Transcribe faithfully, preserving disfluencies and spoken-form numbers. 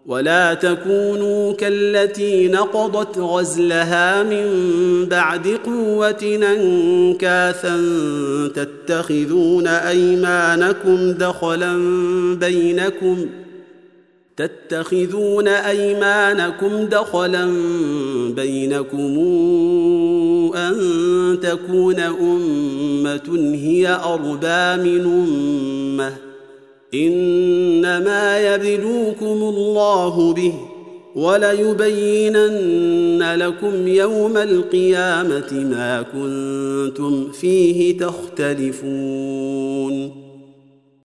ولا تكونوا كالتي نقضت غزلها من بعد قوة أنكاثا تتخذون أيمانكم دخلا بينكم تتخذون أيمانكم دخلا بينكم أن تكون أمة هي أربى من أمة إنما يبلوكم الله به وليبينن لكم يوم القيامة ما كنتم فيه تختلفون